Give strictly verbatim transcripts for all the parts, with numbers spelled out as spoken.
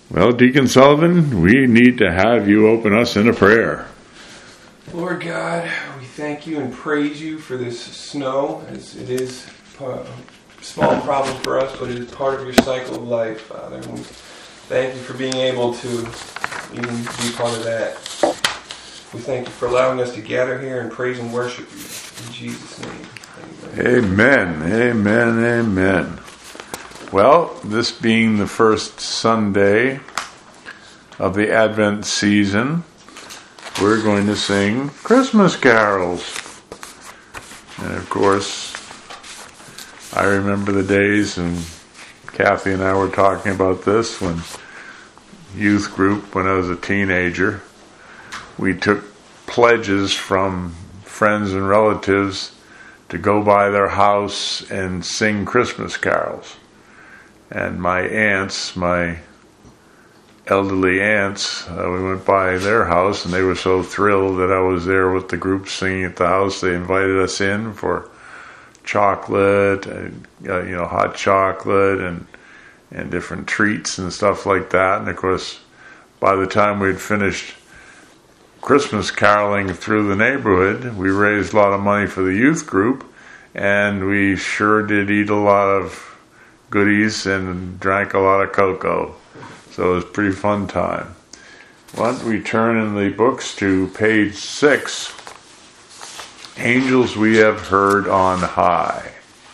Well, Deacon Sullivan, we need to have you open us in a prayer. Lord God, we thank you and praise you for this snow, as it is a small problem for us, but it is part of your cycle of life, Father. And we thank you for being able to even be part of that. We thank you for allowing us to gather here and praise and worship you. In Jesus' name, amen. Amen, amen, amen. Well, this being the first Sunday of the Advent season, we're going to sing Christmas carols. And of course, I remember the days, and Kathy and I were talking about this when youth group, when I was a teenager, we took pledges from friends and relatives to go by their house and sing Christmas carols. And my aunts, my elderly aunts, uh, we went by their house, and they were so thrilled that I was there with the group singing at the house. They invited us in for chocolate, and, uh, you know, hot chocolate, and and different treats and stuff like that. And of course, by the time we'd finished Christmas caroling through the neighborhood, we raised a lot of money for the youth group, and we sure did eat a lot of goodies and drank a lot of cocoa. So it was a pretty fun time. Why don't we turn in the books to page six, Angels We Have Heard on High.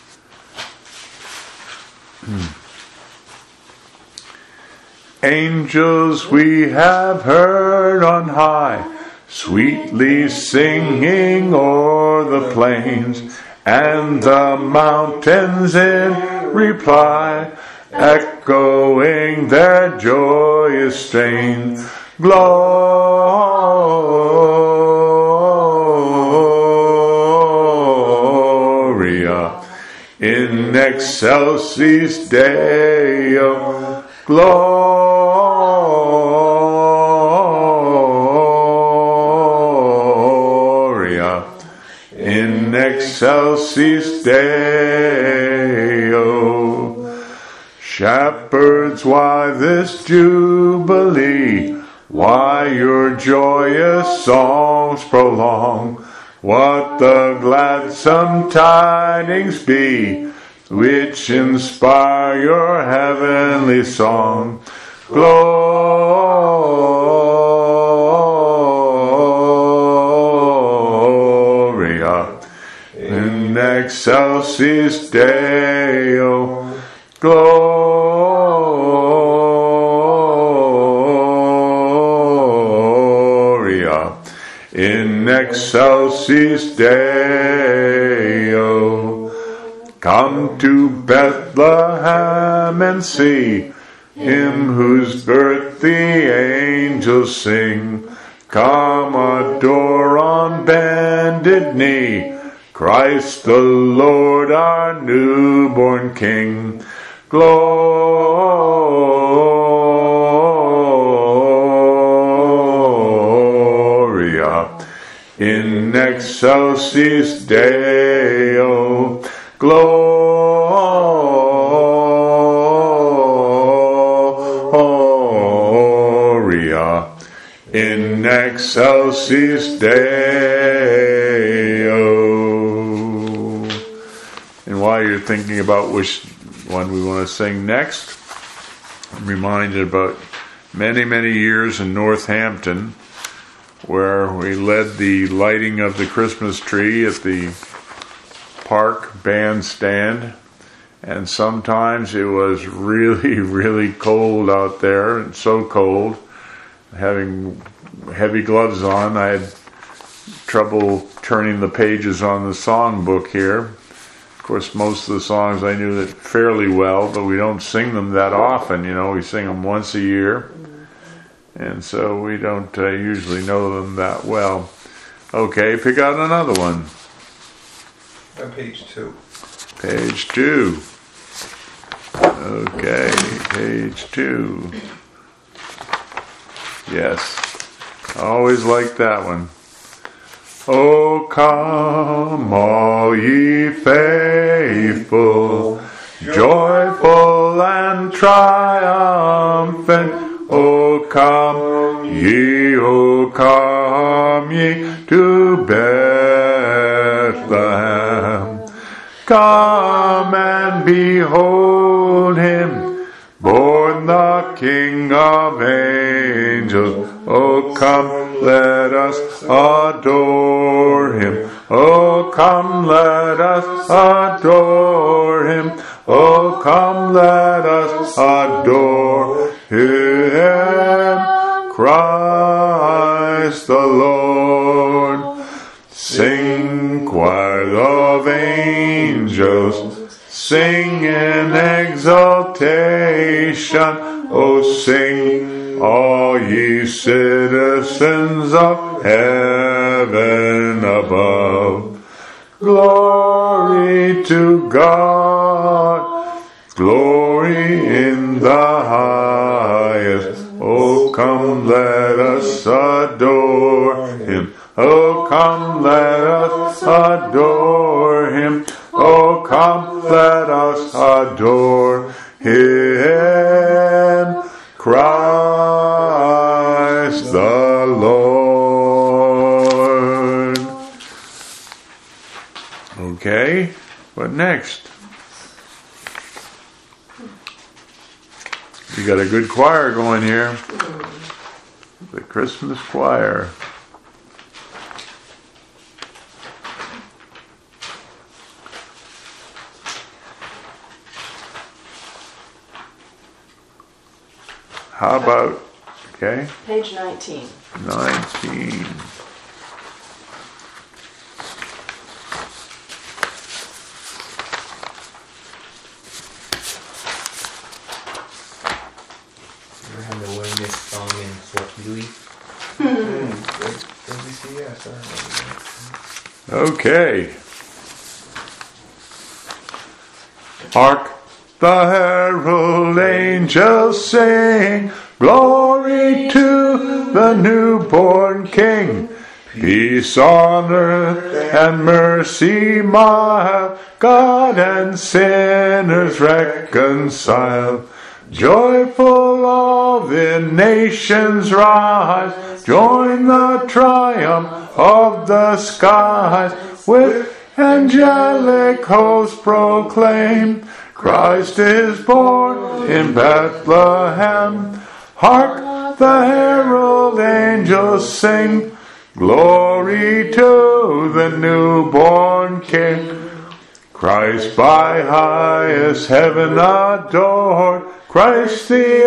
Hmm. Angels we have heard on high, sweetly singing o'er the plains, and the mountains in reply, echoing their joyous strain. Gloria in excelsis Deo. Gloria in excelsis Deo. Shepherds, why this jubilee? Why your joyous songs prolong? What the gladsome tidings be, which inspire your heavenly song? Gloria in excelsis Deo. Gloria in excelsis Deo. Come to Bethlehem and see him whose birth the angels sing. Come adore on bended knee Christ the Lord, our newborn King. Gloria in excelsis Deo. Gloria in excelsis Deo. And while you're thinking about which one we want to sing next, I'm reminded about many, many years in Northampton where we led the lighting of the Christmas tree at the park bandstand, and sometimes it was really, really cold out there, and so cold, having heavy gloves on, I had trouble turning the pages on the songbook here. Of course, most of the songs I knew that fairly well, but we don't sing them that often, you know, we sing them once a year, and so we don't uh, usually know them that well. Okay, pick out another one. On page two. Page two. Okay, page two. Yes, I always like that one. Oh, come, all ye faithful, joyful and triumphant, O come ye, O come ye to Bethlehem. Come and behold him, born the King of angels. O come, let us adore him. O come, let us adore him. O come, let us adore him. Christ the Lord. Sing, choir of angels, sing in exaltation. O sing, all ye citizens of heaven above. Glory to God, glory in the highest. O come, let us adore him. O come, let us adore him. O come, let us adore him. Christ the Lord. Okay, what next? We got a good choir going here. The Christmas choir. How about, okay? Page nineteen. nineteen. We're having to learn this song in Swahili. Okay. Hark, the herald angels sing, glory to the newborn King. Peace on earth and mercy mild, God and sinners reconciled. Joyful all the nations rise, join the triumph of the skies. With angelic hosts proclaim, Christ is born in Bethlehem. Hark, the herald angels sing, glory to the newborn King. Christ by highest heaven adored, Christ the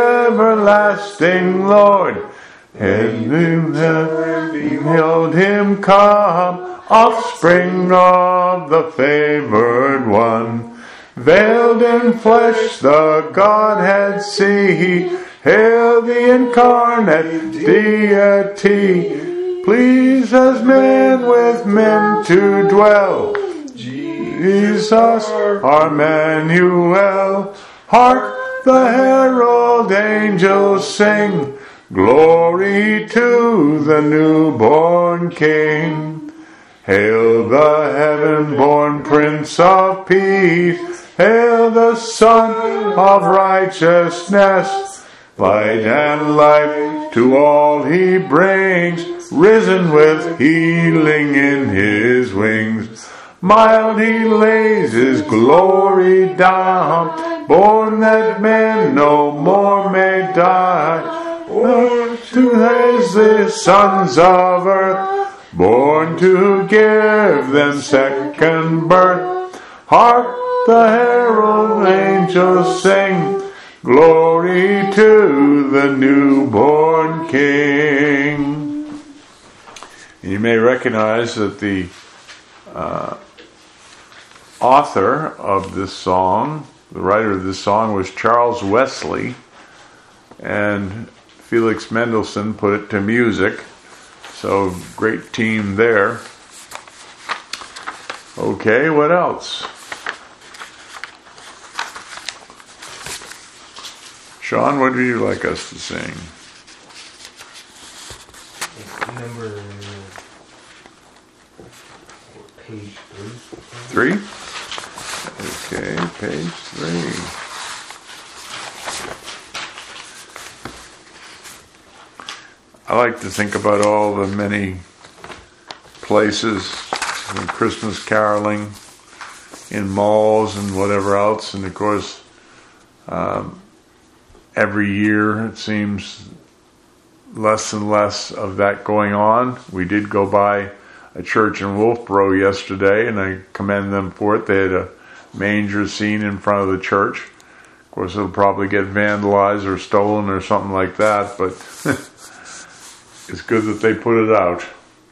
everlasting Lord. And in heaven beheld him come, offspring of the favored one. Veiled in flesh the Godhead see, hail the incarnate deity. Pleased as men with men to dwell, Jesus our Emmanuel. Hark, the herald angels sing, glory to the newborn King. Hail the heaven-born Prince of Peace, hail the Son of Righteousness. Light and life to all he brings, risen with healing in his wings. Mild he lays his glory down, born that men no more may die. Born to raise the sons of earth, born to give them second birth. Hark, the herald angels sing, glory to the newborn King. You may recognize that the uh, author of this song, the writer of this song, was Charles Wesley, and Felix Mendelssohn put it to music. So, great team there. Okay, what else? Sean, what would you like us to sing? Number page three. Three? Okay, page three. I like to think about all the many places in Christmas caroling, in malls and whatever else. And of course, um, every year it seems less and less of that going on. We did go by a church in Wolfboro yesterday, and I commend them for it. They had a manger scene in front of the church. Of course, it'll probably get vandalized or stolen or something like that, but it's good that they put it out.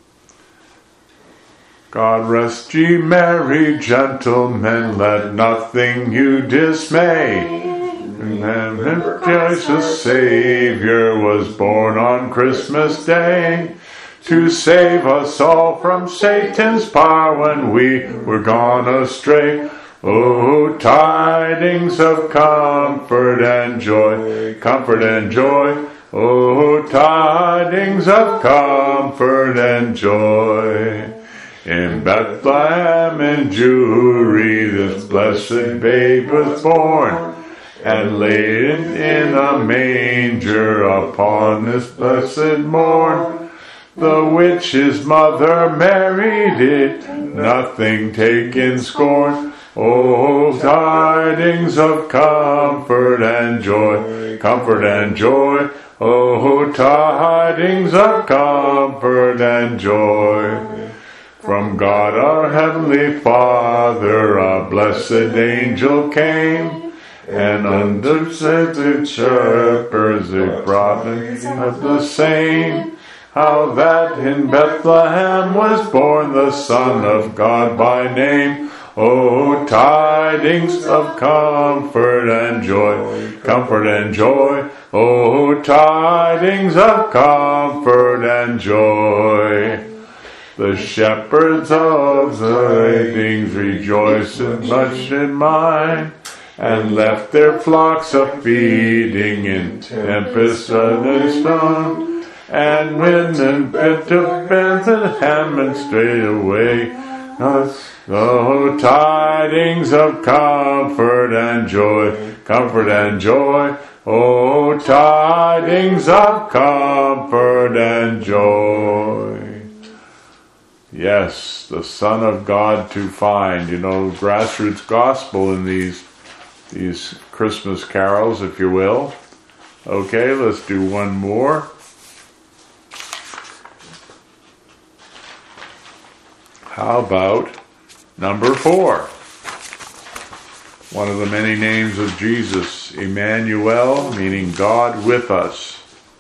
God rest ye merry gentlemen, let nothing you dismay. Remember Christ the Savior was born on Christmas Day, to save us all from Satan's power when we were gone astray. Oh, tidings of comfort and joy, comfort and joy. Oh, tidings of comfort and joy. In Bethlehem in Jewry this blessed babe was born, and laid in a manger upon this blessed morn. The which his mother Mary did nothing take in scorn. Oh, tidings of comfort and joy, comfort and joy. Oh, tidings of comfort and joy. From God our Heavenly Father a blessed angel came, and unto the shepherds they brought of the same, how that in Bethlehem was born the Son of God by name. Oh, tidings of comfort and joy, comfort and joy. Oh, tidings of comfort and joy. The shepherds of the things rejoiced much in mind, and left their flocks a feeding in tempest and storm, and went and went to Bethlehem and straightway. Oh, tidings of comfort and joy, comfort and joy. Oh, tidings of comfort and joy. Yes, the Son of God to find. You know, grassroots gospel in these these Christmas carols, if you will. Okay, let's do one more. How about number four? One of the many names of Jesus, Emmanuel, meaning God with us.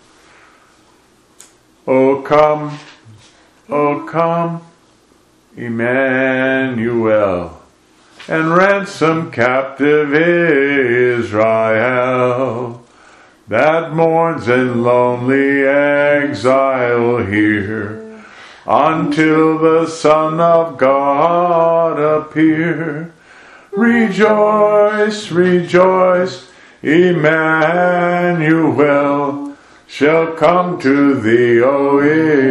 Oh, come, oh, come, Emmanuel, and ransom captive Israel, that mourns in lonely exile here, until the Son of God appear. Rejoice, rejoice, Emmanuel shall come to thee, O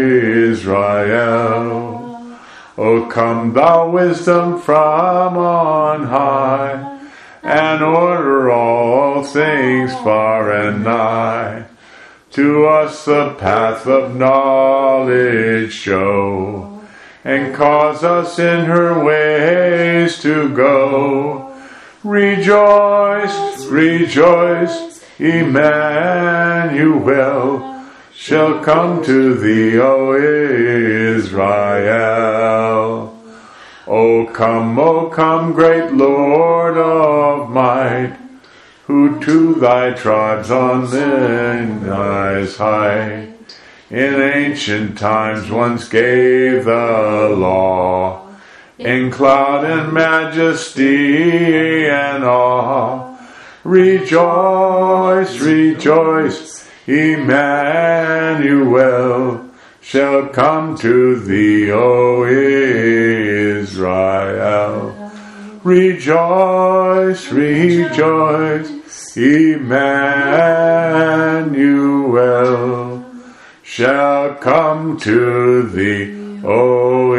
Israel. O come thou wisdom from on high, and order all things far and nigh. To us the path of knowledge show, and cause us in her ways to go. Rejoice, rejoice, Emmanuel shall come to thee, O Israel. O come, O come, great Lord of might, who to thy tribes on thy height in ancient times once gave the law, in cloud and majesty and awe. Rejoice, rejoice, Emmanuel shall come to thee, O Israel. Rejoice, rejoice, Emmanuel shall come to thee, O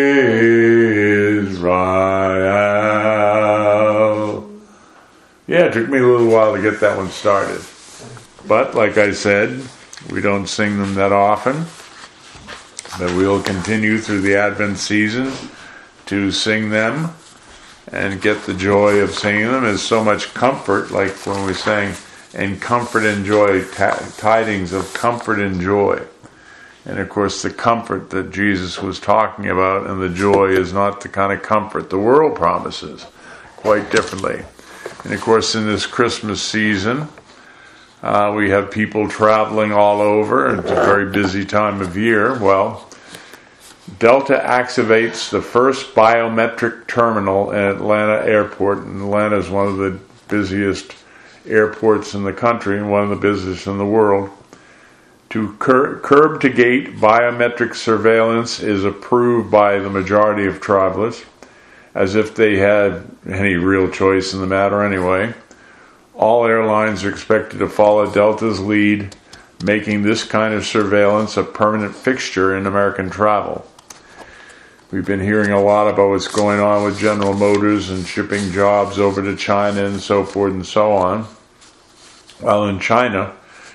Israel. Yeah, it took me a little while to get that one started. But, like I said, We don't sing them that often, but we'll continue through the Advent season to sing them and get the joy of singing them. There's so much comfort, like when we sang, and comfort and joy, t- tidings of comfort and joy. And of course the comfort that Jesus was talking about and the joy is not the kind of comfort the world promises, quite differently. And of course in this Christmas season, uh, we have people traveling all over. It's a very busy time of year. Well, Delta activates the first biometric terminal in Atlanta Airport. And Atlanta is one of the busiest airports in the country and one of the busiest in the world. To cur- curb to gate biometric surveillance is approved by the majority of travelers, as if they had any real choice in the matter anyway. All airlines are expected to follow Delta's lead, making this kind of surveillance a permanent fixture in American travel. We've been hearing a lot about what's going on with General Motors and shipping jobs over to China and so forth and so on. While in China,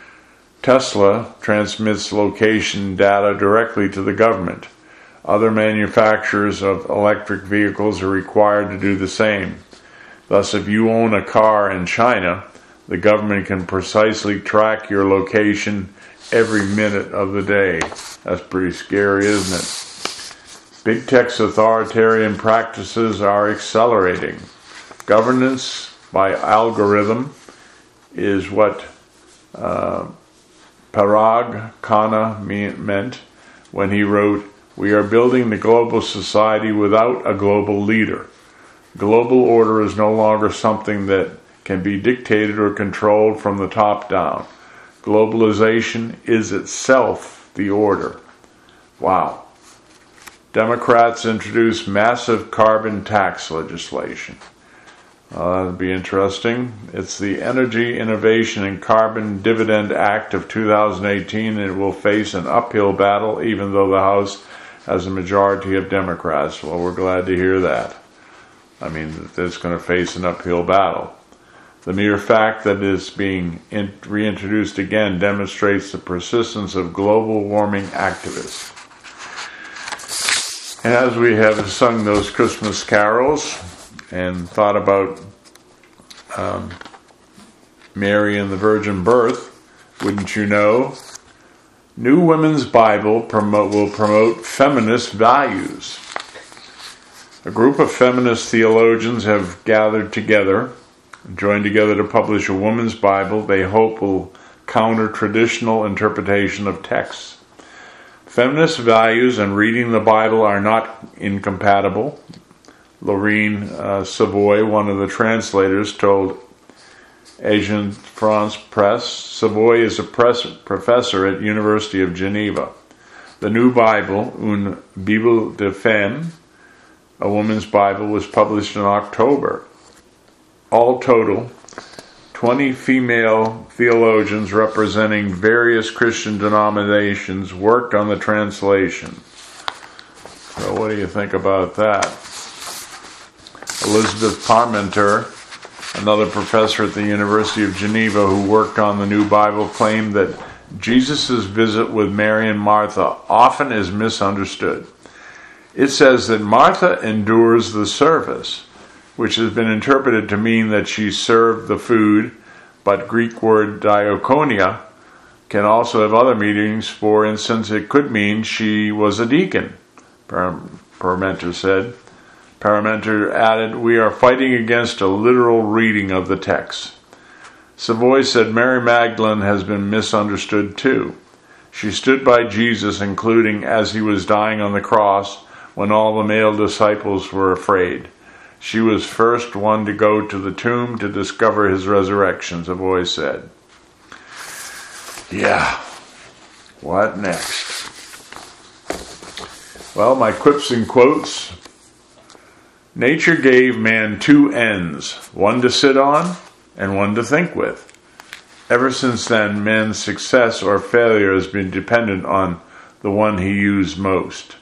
Tesla transmits location data directly to the government. Other manufacturers of electric vehicles are required to do the same. Thus, if you own a car in China, the government can precisely track your location every minute of the day. That's pretty scary, isn't it? Big tech's authoritarian practices are accelerating. Governance by algorithm is what uh, Parag Khanna meant when he wrote, "We are building the global society without a global leader. Global order is no longer something that can be dictated or controlled from the top down. Globalization is itself the order." Wow. Democrats introduce massive carbon tax legislation. Uh, that'd be interesting. It's the Energy Innovation and Carbon Dividend Act of two thousand eighteen, and it will face an uphill battle even though the House has a majority of Democrats. Well, we're glad to hear that. I mean, it's going to face an uphill battle. The mere fact that it is being in, reintroduced again demonstrates the persistence of global warming activists. And as we have sung those Christmas carols and thought about um, Mary and the virgin birth, wouldn't you know, New Women's Bible promote, will promote feminist values. A group of feminist theologians have gathered together, joined together to publish a woman's Bible they hope will counter traditional interpretation of texts. Feminist values and reading the Bible are not incompatible. Lorraine uh, Savoy, one of the translators, told Agence France Presse. Savoy is a press, professor at University of Geneva. The new Bible, Une Bible de Femme, a woman's Bible, was published in October. All total, twenty female theologians representing various Christian denominations worked on the translation. So what do you think about that? Elizabeth Parmenter, another professor at the University of Geneva who worked on the new Bible, claimed that Jesus' visit with Mary and Martha often is misunderstood. It says that Martha endures the service, which has been interpreted to mean that she served the food, but Greek word diakonia can also have other meanings. For instance, it could mean she was a deacon, Parmenter said. Parmenter added, "We are fighting against a literal reading of the text." Savoy said Mary Magdalene has been misunderstood too. She stood by Jesus, including as he was dying on the cross, when all the male disciples were afraid. She was first one to go to the tomb to discover his resurrection, Savoy said. Yeah, what next? Well, my quips and quotes. Nature gave man two ends, one to sit on and one to think with. Ever since then, man's success or failure has been dependent on the one he used most.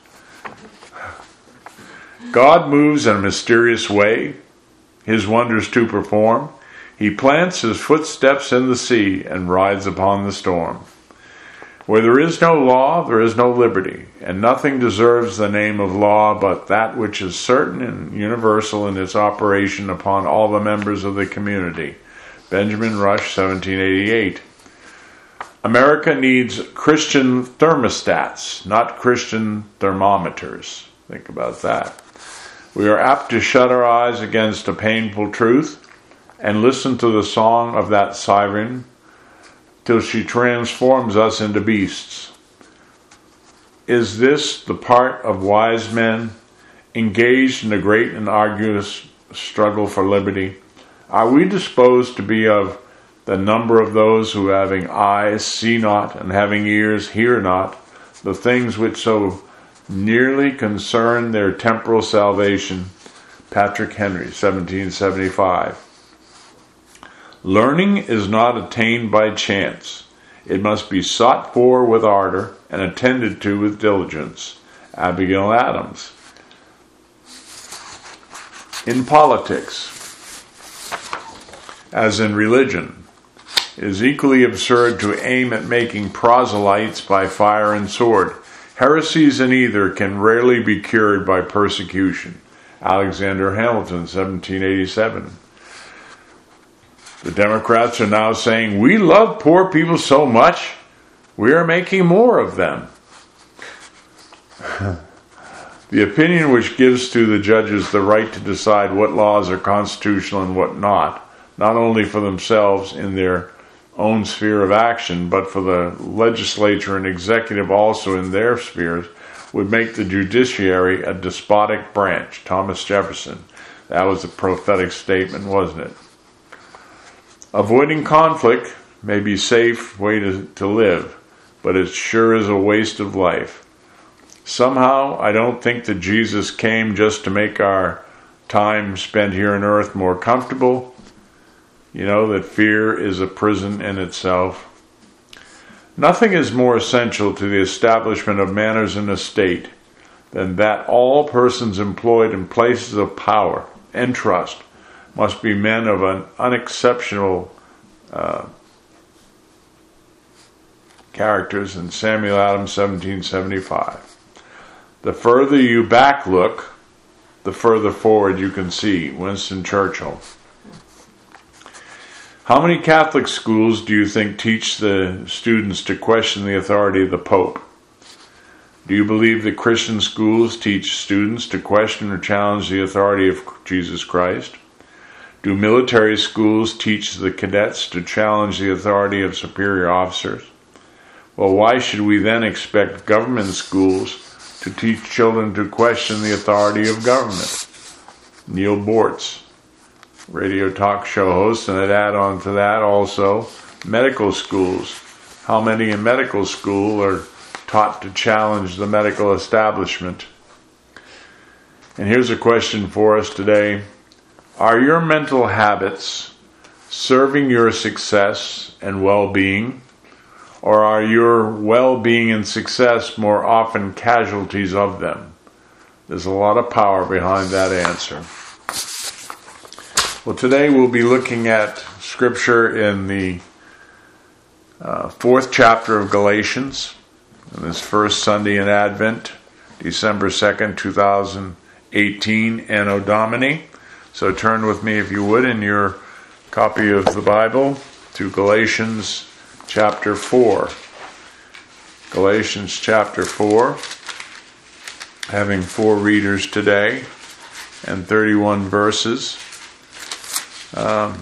God moves in a mysterious way, his wonders to perform. He plants his footsteps in the sea and rides upon the storm. Where there is no law, there is no liberty, and nothing deserves the name of law but that which is certain and universal in its operation upon all the members of the community. Benjamin Rush, seventeen eighty-eight. America needs Christian thermostats, not Christian thermometers. Think about that. We are apt to shut our eyes against a painful truth and listen to the song of that siren till she transforms us into beasts. Is this the part of wise men engaged in a great and arduous struggle for liberty? Are we disposed to be of the number of those who, having eyes, see not, and having ears, hear not, the things which so nearly concern their temporal salvation? Patrick Henry, seventeen seventy-five. Learning is not attained by chance. It must be sought for with ardor and attended to with diligence. Abigail Adams. In politics, as in religion, it is equally absurd to aim at making proselytes by fire and sword. Heresies in either can rarely be cured by persecution. Alexander Hamilton, seventeen eighty-seven. The Democrats are now saying, we love poor people so much, we are making more of them. The opinion which gives to the judges the right to decide what laws are constitutional and what not, not only for themselves in their own sphere of action, but for the legislature and executive also in their spheres, would make the judiciary a despotic branch. Thomas Jefferson. That was a prophetic statement, wasn't it? Avoiding conflict may be a safe way to, to live, but it sure is a waste of life. Somehow, I don't think that Jesus came just to make our time spent here on earth more comfortable. You know, that fear is a prison in itself. Nothing is more essential to the establishment of manners in a state than that all persons employed in places of power and trust must be men of an unexceptional uh, characters. In Samuel Adams, seventeen seventy-five. The further you back look, the further forward you can see. Winston Churchill. How many Catholic schools do you think teach the students to question the authority of the Pope? Do you believe that Christian schools teach students to question or challenge the authority of Jesus Christ? Do military schools teach the cadets to challenge the authority of superior officers? Well, why should we then expect government schools to teach children to question the authority of government? Neil Bortz, radio talk show host, and I'd add on to that also medical schools. How many in medical school are taught to challenge the medical establishment? And here's a question for us today. Are your mental habits serving your success and well-being, or are your well-being and success more often casualties of them? There's a lot of power behind that answer. Well, today we'll be looking at Scripture in the uh, fourth chapter of Galatians, on this first Sunday in Advent, December second, two thousand eighteen, Anno Domini. So turn with me, if you would, in your copy of the Bible to Galatians chapter four. Galatians chapter four, having four readers today and thirty-one verses. Um,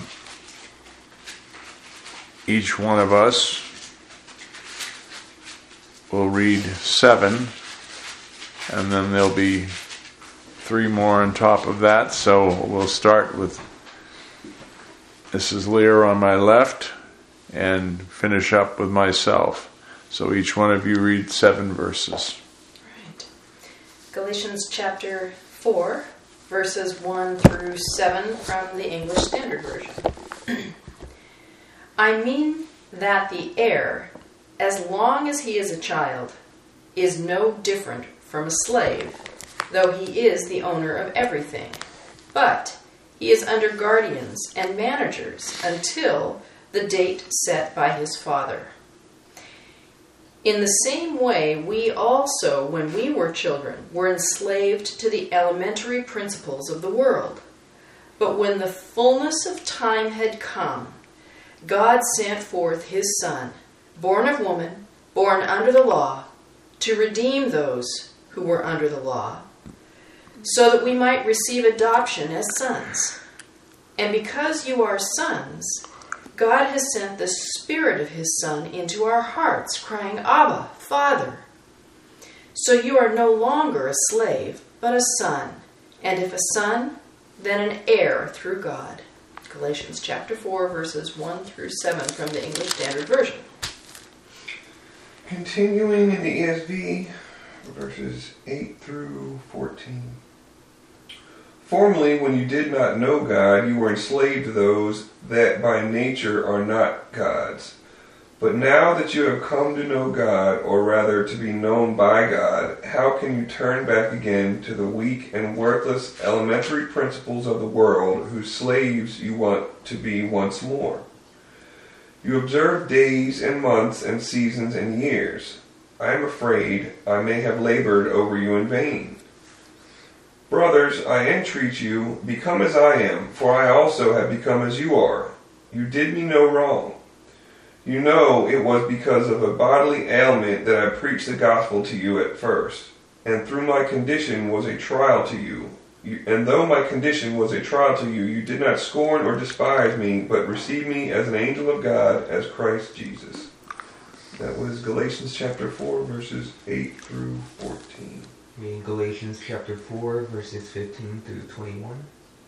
each one of us will read seven, and then there'll be three more on top of that. So we'll start with Missus Lear on my left and finish up with myself. So each one of you read seven verses. Right. Galatians chapter four, verses one through seven from the English Standard Version. I mean that the heir, as long as he is a child, is no different from a slave, though he is the owner of everything. But he is under guardians and managers until the date set by his father. In the same way, we also, when we were children, were enslaved to the elementary principles of the world. But when the fullness of time had come, God sent forth his Son, born of woman, born under the law, to redeem those who were under the law, so that we might receive adoption as sons. And because you are sons, God has sent the Spirit of his Son into our hearts, crying, Abba, Father. So you are no longer a slave, but a son. And if a son, then an heir through God. Galatians chapter four, verses one through seven from the English Standard Version. Continuing in the E S V, verses eight through fourteen. Formerly, when you did not know God, you were enslaved to those that by nature are not God's. But now that you have come to know God, or rather to be known by God, how can you turn back again to the weak and worthless elementary principles of the world, whose slaves you want to be once more? You observe days and months and seasons and years. I am afraid I may have labored over you in vain. Brothers, I entreat you, become as I am, for I also have become as you are. You did me no wrong. You know it was because of a bodily ailment that I preached the gospel to you at first, and through my condition was a trial to you. you. And though my condition was a trial to you, you did not scorn or despise me, but received me as an angel of God, as Christ Jesus. That was Galatians chapter four, verses eight through fourteen. Reading Galatians chapter four, verses fifteen through twenty-one.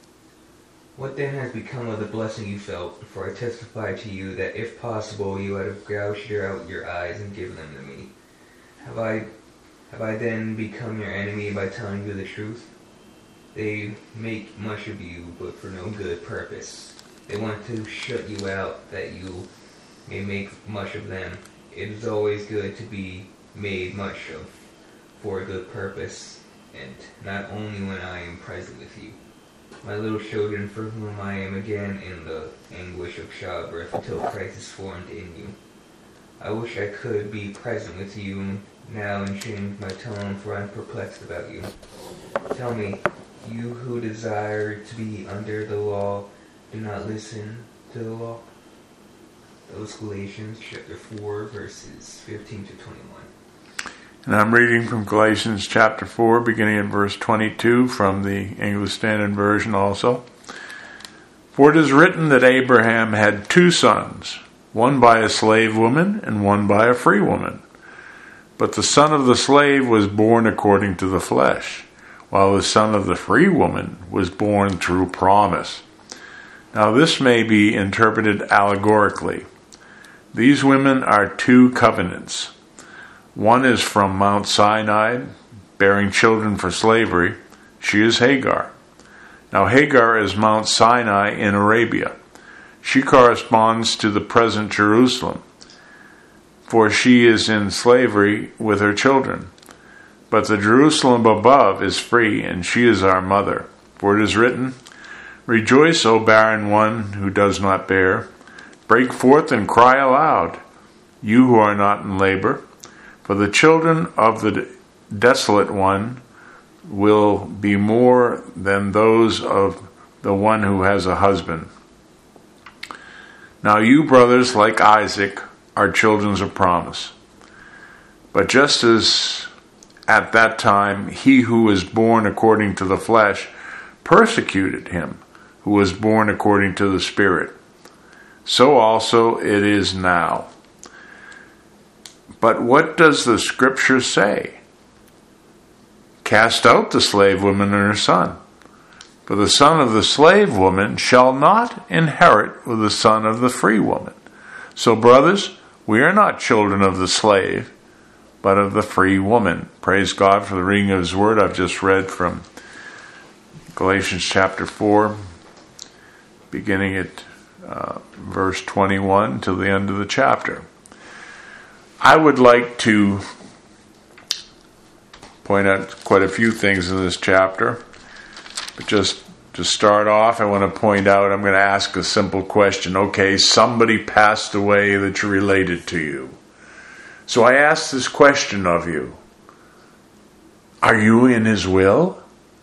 What then has become of the blessing you felt? For I testify to you that if possible you would have gouged out your eyes and given them to me. Have I, have I then become your enemy by telling you the truth? They make much of you, but for no good purpose. They want to shut you out, that you may make much of them. It is always good to be made much of for a good purpose, and not only when I am present with you. My little children, for whom I am again in the anguish of childbirth until Christ is formed in you. I wish I could be present with you now and change my tone, for I am perplexed about you. Tell me, you who desire to be under the law, do not listen to the law? That was Galatians chapter four, verses fifteen to twenty-one. And I'm reading from Galatians chapter four, beginning at verse twenty-two from the English Standard Version also. For it is written that Abraham had two sons, one by a slave woman and one by a free woman. But the son of the slave was born according to the flesh, while the son of the free woman was born through promise. Now this may be interpreted allegorically. These women are two covenants. One is from Mount Sinai, bearing children for slavery. She is Hagar. Now Hagar is Mount Sinai in Arabia. She corresponds to the present Jerusalem, for she is in slavery with her children. But the Jerusalem above is free, and she is our mother. For it is written, Rejoice, O barren one who does not bear. Break forth and cry aloud, you who are not in labor. For the children of the desolate one will be more than those of the one who has a husband. Now you, brothers, like Isaac, are children of promise. But just as at that time he who was born according to the flesh persecuted him who was born according to the Spirit, so also it is now. But what does the Scripture say? Cast out the slave woman and her son. For the son of the slave woman shall not inherit with the son of the free woman. So, brothers, we are not children of the slave, but of the free woman. Praise God for the reading of His Word. I've just read from Galatians chapter four, beginning at uh, verse twenty-one till the end of the chapter. I would like to point out quite a few things in this chapter, but just to start off, I want to point out, I'm going to ask a simple question. Okay, somebody passed away that you related to you. So I ask this question of you. Are you in His will?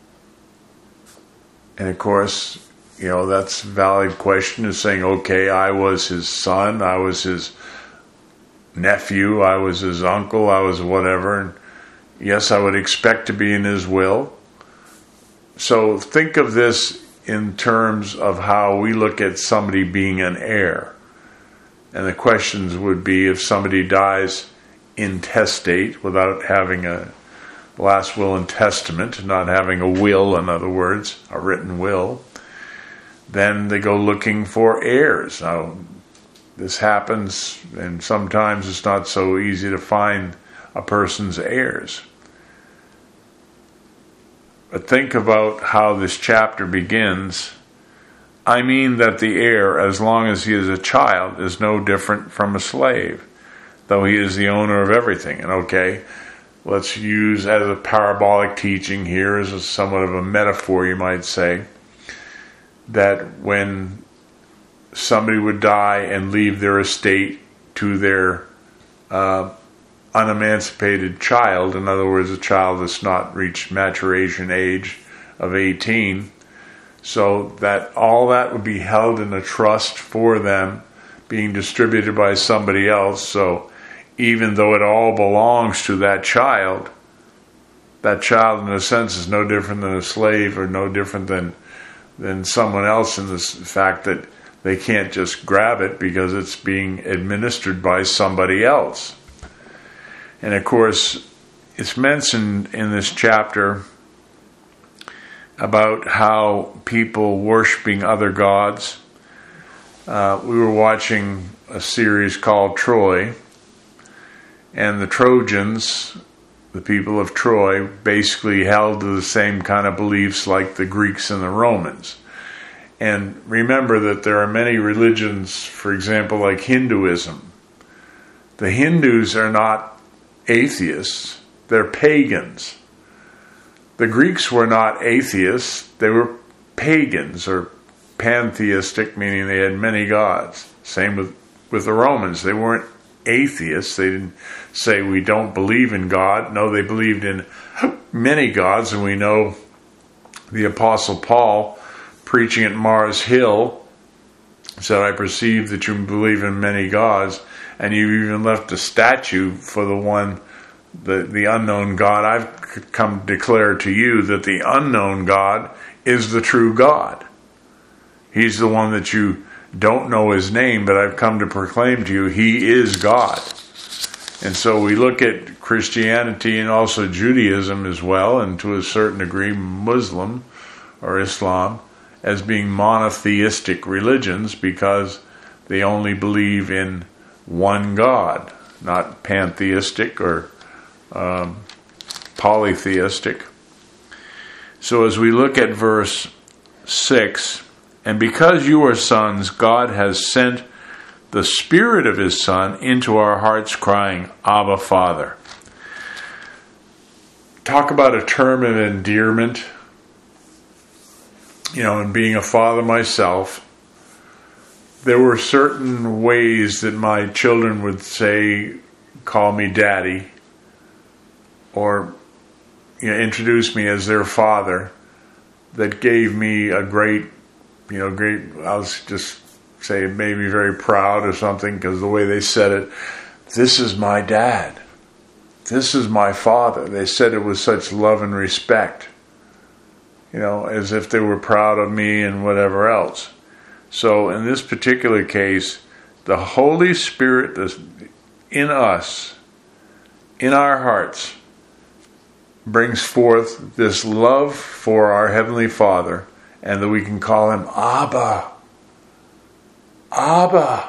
And of course, you know, that's a valid question, is saying, okay, I was His son, I was His nephew, I was His uncle, I was whatever, and yes, I would expect to be in His will. So think of this in terms of how we look at somebody being an heir. And the questions would be, if somebody dies intestate, without having a last will and testament, not having a will, in other words, a written will, then they go looking for heirs. Now, this happens, and sometimes it's not so easy to find a person's heirs. But think about how this chapter begins. I mean that the heir, as long as he is a child, is no different from a slave, though he is the owner of everything. And okay, let's use as a parabolic teaching here, as a somewhat of a metaphor, you might say, that when somebody would die and leave their estate to their uh, unemancipated child, in other words, a child that's not reached maturation age of eighteen, so that all that would be held in a trust for them, being distributed by somebody else. So even though it all belongs to that child, that child in a sense is no different than a slave, or no different than than someone else, in the fact that they can't just grab it because it's being administered by somebody else. And of course, it's mentioned in this chapter about how people worshiping other gods. Uh, we were watching a series called Troy, and the Trojans, the people of Troy, basically held to the same kind of beliefs like the Greeks and the Romans. And remember that there are many religions, for example, like Hinduism. The Hindus are not atheists, they're pagans. The Greeks were not atheists, they were pagans, or pantheistic, meaning they had many gods. Same with, with the Romans. They weren't atheists. They didn't say we don't believe in God. No, they believed in many gods, and we know the Apostle Paul, preaching at Mars Hill, said, I perceive that you believe in many gods, and you even left a statue for the one, the, the unknown God. I've come to declare to you that the unknown God is the true God. He's the one that you don't know His name, but I've come to proclaim to you He is God. And so we look at Christianity and also Judaism as well, and to a certain degree Muslim or Islam, as being monotheistic religions, because they only believe in one God, not pantheistic or um, polytheistic. So as we look at verse six, and because you are sons, God has sent the Spirit of His Son into our hearts, crying, Abba, Father. Talk about a term of endearment. You know, and being a father myself, there were certain ways that my children would say, call me daddy, or you know, introduce me as their father, that gave me a great, you know, great, I'll just say it made me very proud or something, because the way they said it, this is my dad, this is my father. They said it with such love and respect, you know, as if they were proud of me and whatever else. So in this particular case, the Holy Spirit that's in us, in our hearts, brings forth this love for our Heavenly Father, and that we can call Him Abba, Abba,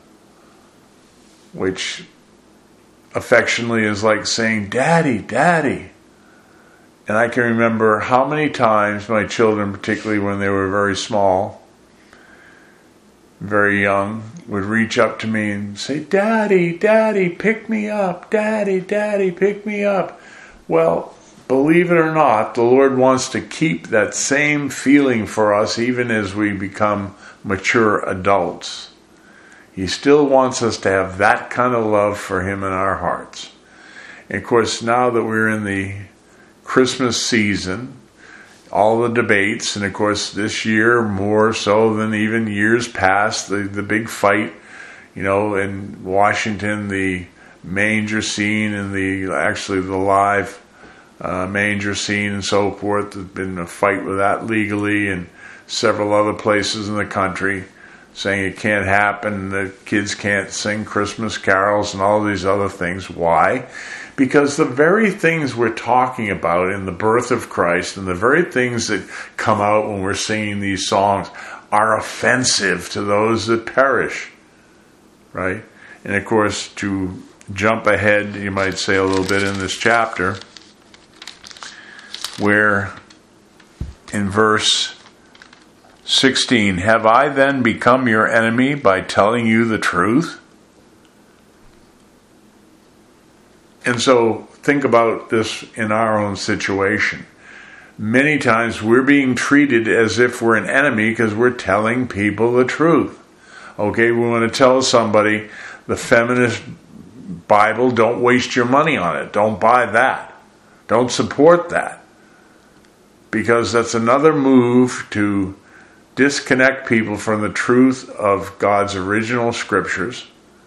which affectionately is like saying Daddy, Daddy. And I can remember how many times my children, particularly when they were very small, very young, would reach up to me and say, Daddy, Daddy, pick me up. Daddy, Daddy, pick me up. Well, believe it or not, the Lord wants to keep that same feeling for us even as we become mature adults. He still wants us to have that kind of love for him in our hearts. And of course, now that we're in the Christmas season, all the debates, and of course this year more so than even years past, the, the big fight, you know, in Washington, the manger scene and the actually the live uh, manger scene and so forth. There's been a fight with that legally, and several other places in the country saying it can't happen, the kids can't sing Christmas carols and all these other things. Why? Because the very things we're talking about in the birth of Christ and the very things that come out when we're singing these songs are offensive to those that perish, right? And of course, to jump ahead, you might say a little bit in this chapter, where in verse sixteen, have I then become your enemy by telling you the truth? And so think about this in our own situation. Many times we're being treated as if we're an enemy because we're telling people the truth. Okay, we want to tell somebody the feminist Bible, don't waste your money on it. Don't buy that. Don't support that. Because that's another move to disconnect people from the truth of God's original scriptures,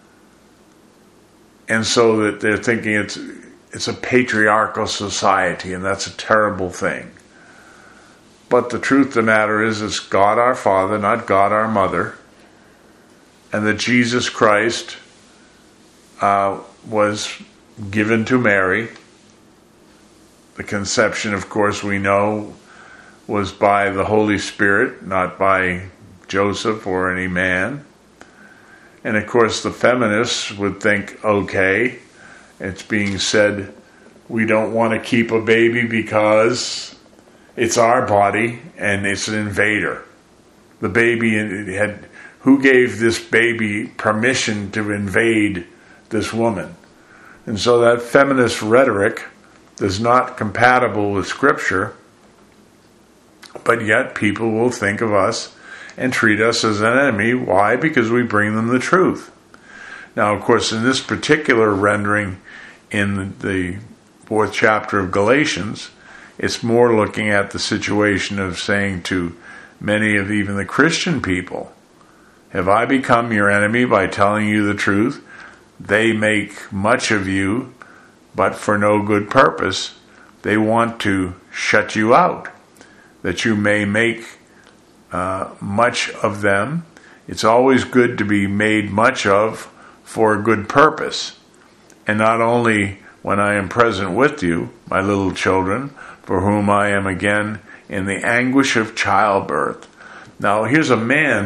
and so that they're thinking it's it's a patriarchal society, and that's a terrible thing. But the truth of the matter is, it's God our Father, not God our Mother, and that Jesus Christ uh, was given to Mary. The conception, of course, we know was by the Holy Spirit, not by Joseph or any man. And of course the feminists would think, okay, it's being said we don't want to keep a baby because it's our body and it's an invader. The baby had, who gave this baby permission to invade this woman? And so that feminist rhetoric is not compatible with Scripture. But yet people will think of us and treat us as an enemy. Why? Because we bring them the truth. Now, of course, in this particular rendering in the fourth chapter of Galatians, it's more looking at the situation of saying to many of even the Christian people, have I become your enemy by telling you the truth? They make much of you, but for no good purpose. They want to shut you out, that you may make uh, much of them. It's always good to be made much of for a good purpose. And not only when I am present with you, my little children, for whom I am again in the anguish of childbirth. Now, here's a man,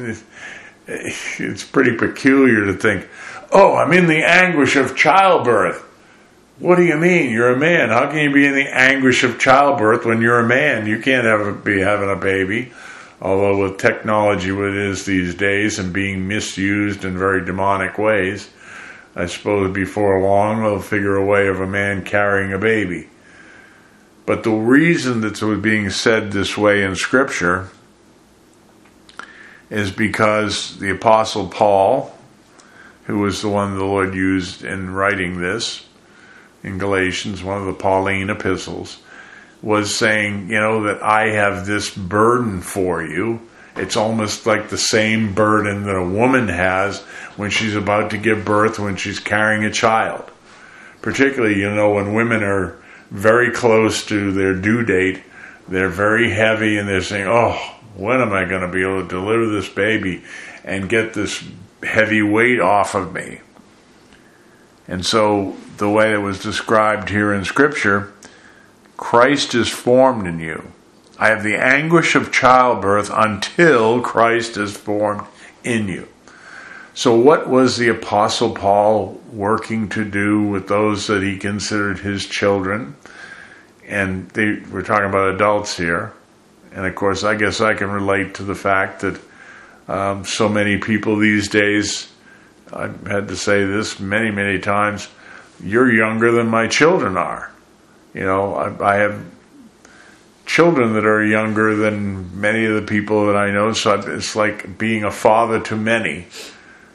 it's pretty peculiar to think, oh, I'm in the anguish of childbirth. What do you mean? You're a man. How can you be in the anguish of childbirth when you're a man? You can't have, be having a baby. Although with technology what it is these days and being misused in very demonic ways, I suppose before long they'll figure a way of a man carrying a baby. But the reason that it was being said this way in Scripture is because the Apostle Paul, who was the one the Lord used in writing this, in Galatians, one of the Pauline epistles, was saying, you know, that I have this burden for you. It's almost like the same burden that a woman has when she's about to give birth, when she's carrying a child. Particularly, you know, when women are very close to their due date, they're very heavy and they're saying, oh, when am I going to be able to deliver this baby and get this heavy weight off of me? And so the way it was described here in Scripture, Christ is formed in you. I have the anguish of childbirth until Christ is formed in you. So what was the Apostle Paul working to do with those that he considered his children? And they, we're talking about adults here. And of course, I guess I can relate to the fact that um, so many people these days, I've had to say this many, many times, you're younger than my children are. You know, I, I have children that are younger than many of the people that I know, so it's like being a father to many.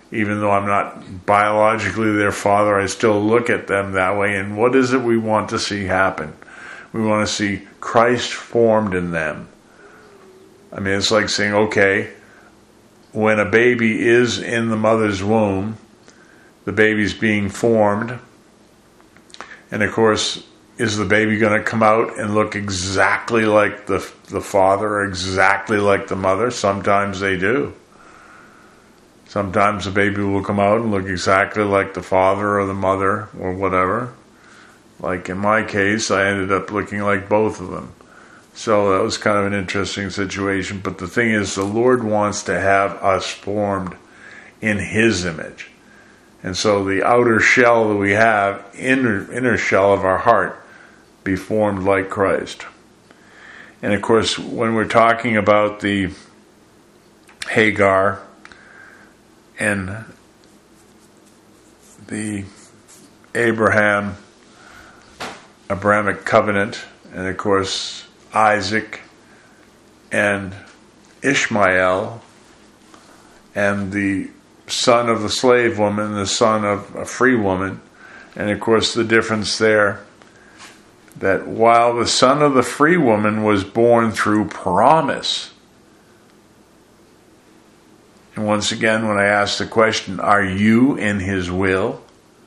Even though I'm not biologically their father, I still look at them that way. And what is it we want to see happen? We want to see Christ formed in them. I mean, it's like saying, okay, when a baby is in the mother's womb, the baby's being formed. And of course, is the baby going to come out and look exactly like the the father or exactly like the mother? Sometimes they do. Sometimes the baby will come out and look exactly like the father or the mother or whatever. Like in my case, I ended up looking like both of them. So that was kind of an interesting situation. But the thing is, the Lord wants to have us formed in His image. And so the outer shell that we have, inner, inner shell of our heart, be formed like Christ. And of course, when we're talking about the Hagar and the Abraham, Abrahamic covenant, and of course Isaac and Ishmael, and the son of the slave woman, the son of a free woman, and of course the difference there, that while the son of the free woman was born through promise, and once again when I ask the question, are you in His will?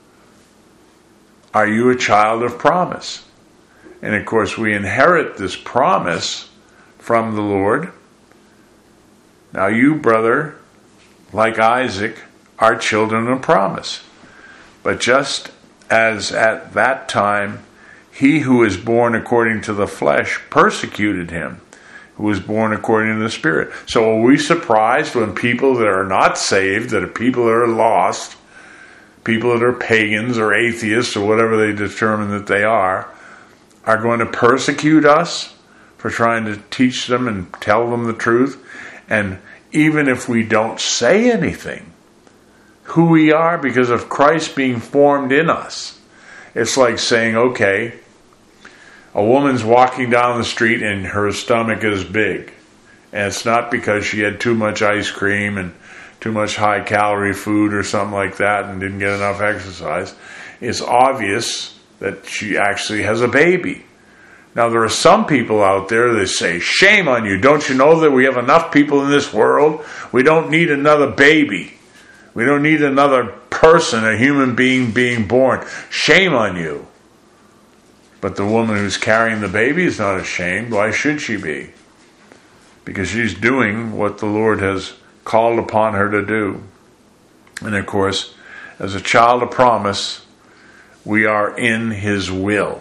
Are you a child of promise? And of course we inherit this promise from the Lord. Now you, brother, like Isaac, are children of promise. But just as at that time he who is born according to the flesh persecuted him who was born according to the Spirit. So are we surprised when people that are not saved, that are people that are lost, people that are pagans or atheists or whatever they determine that they are, are going to persecute us for trying to teach them and tell them the truth? And even if we don't say anything, who we are because of Christ being formed in us. It's like saying, okay, a woman's walking down the street and her stomach is big. And it's not because she had too much ice cream and too much high calorie food or something like that and didn't get enough exercise. It's obvious that she actually has a baby. Now there are some people out there that say, shame on you, don't you know that we have enough people in this world? We don't need another baby. We don't need another person, a human being being born. Shame on you. But the woman who's carrying the baby is not ashamed. Why should she be? Because she's doing what the Lord has called upon her to do. And of course, as a child of promise, we are in His will.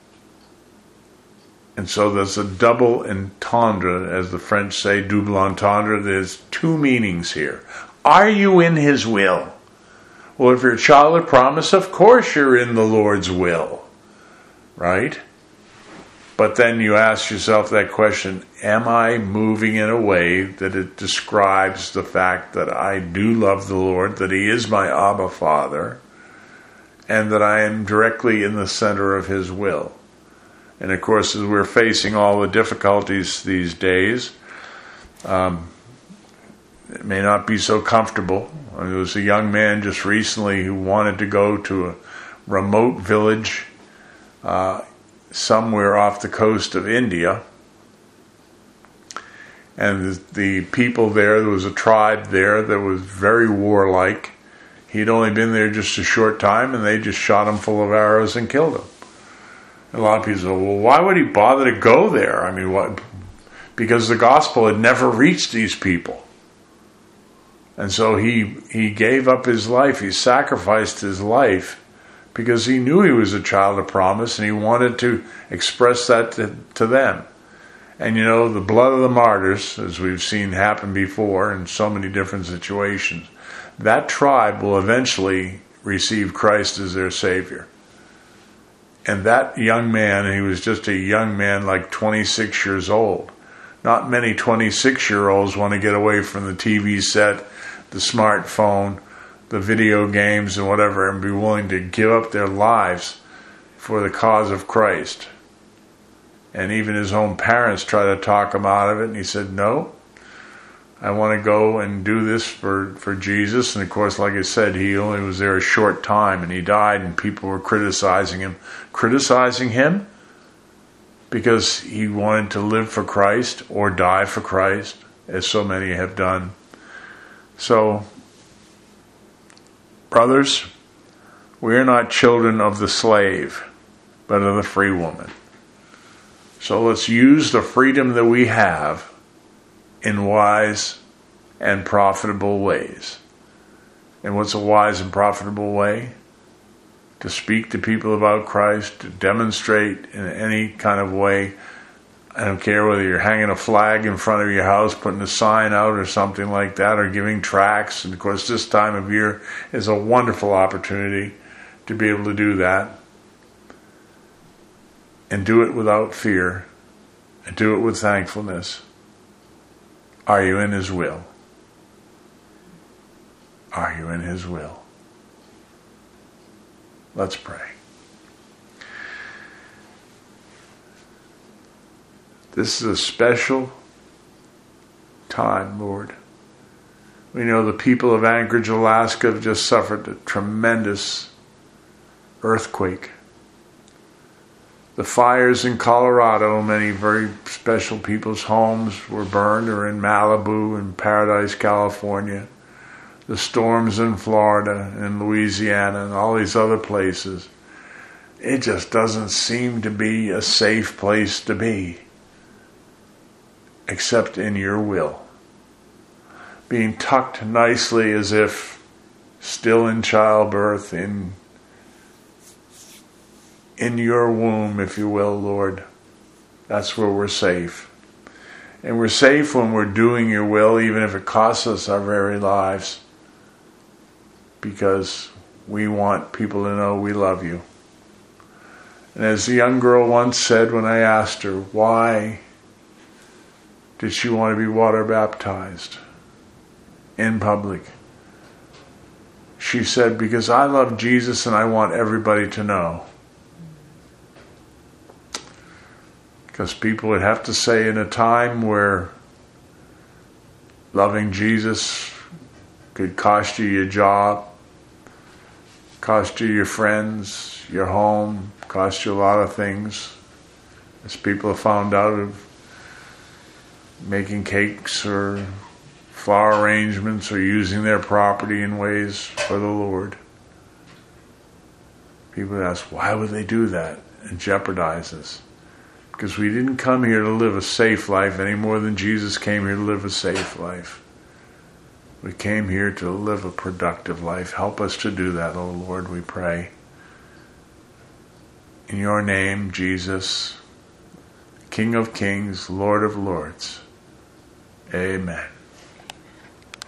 And so there's a double entendre, as the French say, double entendre. There's two meanings here. Are you in His will? Well, if you're a child of promise, of course you're in the Lord's will. Right? But then you ask yourself that question, am I moving in a way that it describes the fact that I do love the Lord, that He is my Abba Father, and that I am directly in the center of His will? And of course, as we're facing all the difficulties these days, um, it may not be so comfortable. There was a young man just recently who wanted to go to a remote village uh, somewhere off the coast of India. And the, the people there, there was a tribe there that was very warlike. He'd only been there just a short time, and they just shot him full of arrows and killed him. A lot of people say, well, why would he bother to go there? I mean, what? Because the gospel had never reached these people. And so he he gave up his life, he sacrificed his life, because he knew he was a child of promise, and he wanted to express that to, to them. And you know, the blood of the martyrs, as we've seen happen before in so many different situations, that tribe will eventually receive Christ as their Savior. And that young man, he was just a young man, like twenty-six years old. Not many twenty-six-year-olds want to get away from the T V set, the smartphone, the video games and whatever, and be willing to give up their lives for the cause of Christ. And even his own parents tried to talk him out of it, and he said, no, I want to go and do this for, for Jesus. And of course, like I said, he only was there a short time and he died and people were criticizing him. Criticizing him because he wanted to live for Christ or die for Christ, as so many have done. So, brothers, we are not children of the slave, but of the free woman. So let's use the freedom that we have in wise and profitable ways. And what's a wise and profitable way? To speak to people about Christ, to demonstrate in any kind of way. I don't care whether you're hanging a flag in front of your house, putting a sign out or something like that, or giving tracts. And of course, this time of year is a wonderful opportunity to be able to do that. And do it without fear. And do it with thankfulness. Are you in His will? Are you in His will? Let's pray. This is a special time, Lord. We know the people of Anchorage, Alaska have just suffered a tremendous earthquake. The fires in Colorado, many very special people's homes were burned, or in Malibu and Paradise, California. The storms in Florida and Louisiana and all these other places. It just doesn't seem to be a safe place to be, except in your will. Being tucked nicely as if still in childbirth, in in your womb, if you will, Lord. That's where we're safe. And we're safe when we're doing your will, even if it costs us our very lives. Because we want people to know we love you. And as the young girl once said when I asked her, why did she want to be water baptized in public? She said, because I love Jesus and I want everybody to know. Because people would have to say, in a time where loving Jesus could cost you your job, cost you your friends, your home, cost you a lot of things. As people have found out of making cakes or flower arrangements or using their property in ways for the Lord. People ask, why would they do that and jeopardize us? Because we didn't come here to live a safe life any more than Jesus came here to live a safe life. We came here to live a productive life. Help us to do that, O Lord, we pray. In your name, Jesus, King of Kings, Lord of Lords. Amen.